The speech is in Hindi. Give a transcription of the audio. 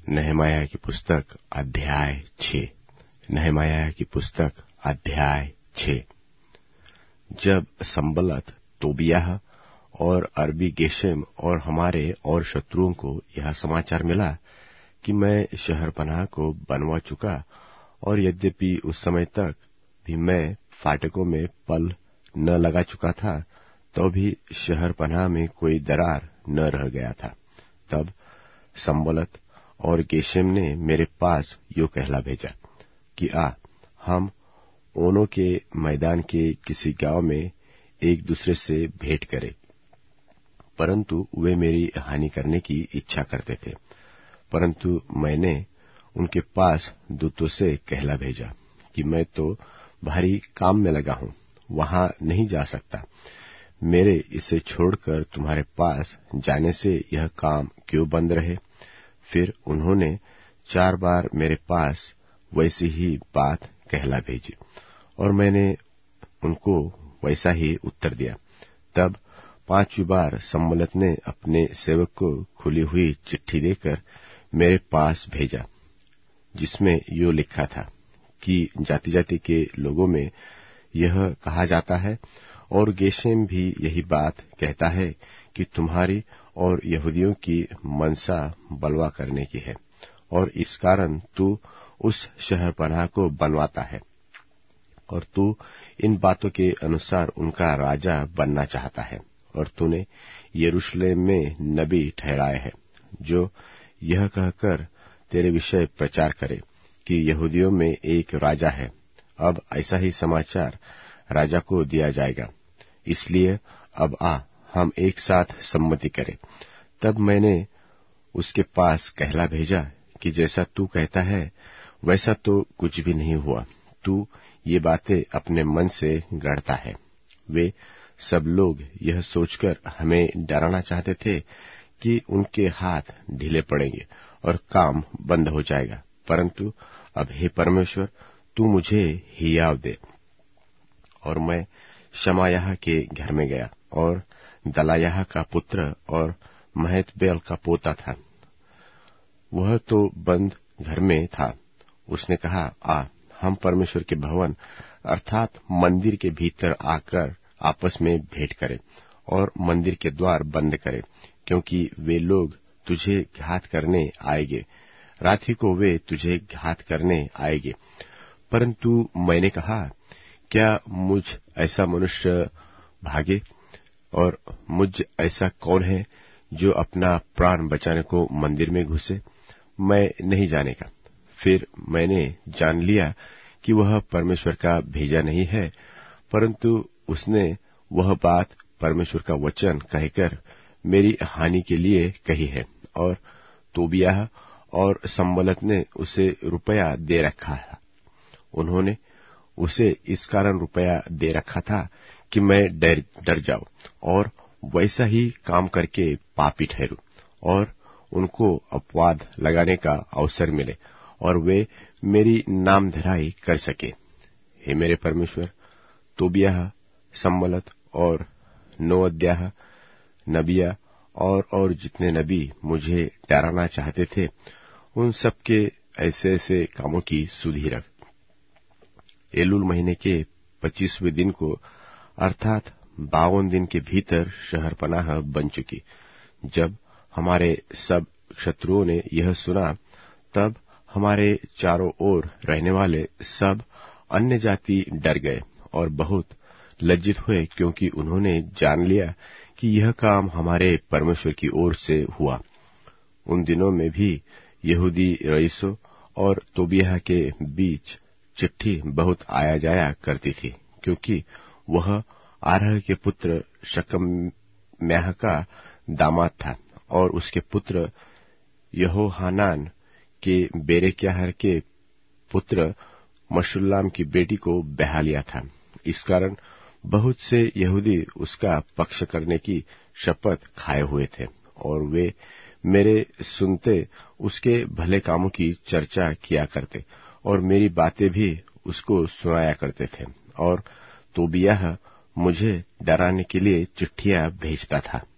नहमाया की पुस्तक अध्याय 6। नहमाया की पुस्तक अध्याय 6। जब संबलत, तोबियाह और अरबी गेशेम और हमारे और शत्रुओं को यह समाचार मिला कि मैं शहरपनाह को बनवा चुका, और यद्यपि उस समय तक भी मैं फाटकों में पल न लगा चुका था, तो भी शहरपनाह में कोई दरार न रह गया था, तब संबलत और गेशेम ने मेरे पास यो कहला भेजा कि हम ओनो के मैदान के किसी गांव में एक दूसरे से भेंट करें। परंतु वे मेरी हानि करने की इच्छा करते थे। परंतु मैंने उनके पास दूतों से कहला भेजा कि मैं तो भारी काम में लगा हूं, वहां नहीं जा सकता। मेरे इसे छोड़कर तुम्हारे पास जाने से यह काम क्यों बंद रहे? फिर उन्होंने 4 बार मेरे पास वैसी ही बात कहला भेजी, और मैंने उनको वैसा ही उत्तर दिया। तब 5वीं बार संबलत ने अपने सेवक को खुली हुई चिट्ठी देकर मेरे पास भेजा, जिसमें यो लिखा था कि जाति जाति के लोगों में यह कहा जाता है, और गेशेम भी यही बात कहता है कि तुम्हारी और यहूदियों की मनसा बलवा करने की है, और इस कारण तू उस शहरपनाह को बनवाता है, और तू इन बातों के अनुसार उनका राजा बनना चाहता है। और तूने यरूशलेम में नबी ठहराए है, जो यह कहकर तेरे विषय प्रचार करे कि यहूदियों में एक राजा है। अब ऐसा ही समाचार राजा को दिया जाएगा, इसलिए अब हम एक साथ सम्मति करें। तब मैंने उसके पास कहला भेजा कि जैसा तू कहता है वैसा तो कुछ भी नहीं हुआ, तू ये बातें अपने मन से गढ़ता है। वे सब लोग यह सोचकर हमें डराना चाहते थे कि उनके हाथ ढीले पड़ेंगे और काम बंद हो जाएगा। परंतु अब हे परमेश्वर, तू मुझे हियाव दे। और मैं शमायाह के घर में गया, और दलायाह का पुत्र और महतबेल का पोता था, वह तो बंद घर में था। उसने कहा, हम परमेश्वर के भवन अर्थात मंदिर के भीतर आकर आपस में भेंट करें और मंदिर के द्वार बंद करें, क्योंकि वे लोग तुझे घात करने आएंगे, रात ही को वे तुझे घात करने आएंगे। परंतु मैंने कहा, क्या मुझ ऐसा मनुष्य भागे, और मुझ ऐसा कौन है जो अपना प्राण बचाने को मंदिर में घुसे? मैं नहीं जानेगा। फिर मैंने जान लिया कि वह परमेश्वर का भेजा नहीं है, परंतु उसने वह बात परमेश्वर का वचन कहकर मेरी हानि के लिए कही है। और तोबियाह और संबलत ने उसे रुपया दे रखा था। उन्होंने उसे इस कारण रुपया दे रखा था कि मैं डर जाऊं और वैसा ही काम करके पापी ठहरूं, और उनको अपवाद लगाने का अवसर मिले, और वे मेरी नामधराई कर सके। हे मेरे परमेश्वर, तोबियाह, संबलत और नोअद्याह, नबिया और जितने नबी मुझे डराना चाहते थे, उन सबके ऐसे ऐसे कामों की सुधि रख। एलूल महीने के 25वें दिन को अर्थात 52 दिन के भीतर शहरपनाह बन चुकी। जब हमारे सब शत्रुओं ने यह सुना, तब हमारे चारों ओर रहने वाले सब अन्य जाति डर गए और बहुत लज्जित हुए, क्योंकि उन्होंने जान लिया कि यह काम हमारे परमेश्वर की ओर से हुआ। उन दिनों में भी यहूदी रईसों और तोबियाह के बीच चिट्ठी बहुत आया जाया करती थी, क्योंकि वह आरह के पुत्र शकम्याह का दामाद था, और उसके पुत्र यहोहानान के बेरेक्याह के पुत्र मशुल्लाम की बेटी को ब्याह लिया था। इस कारण बहुत से यहूदी उसका पक्ष करने की शपथ खाए हुए थे, और वे मेरे सुनते उसके भले कामों की चर्चा किया करते, और मेरी बातें भी उसको सुनाया करते थे। और तोबियाह मुझे डराने के लिए चिट्ठियां भेजता था।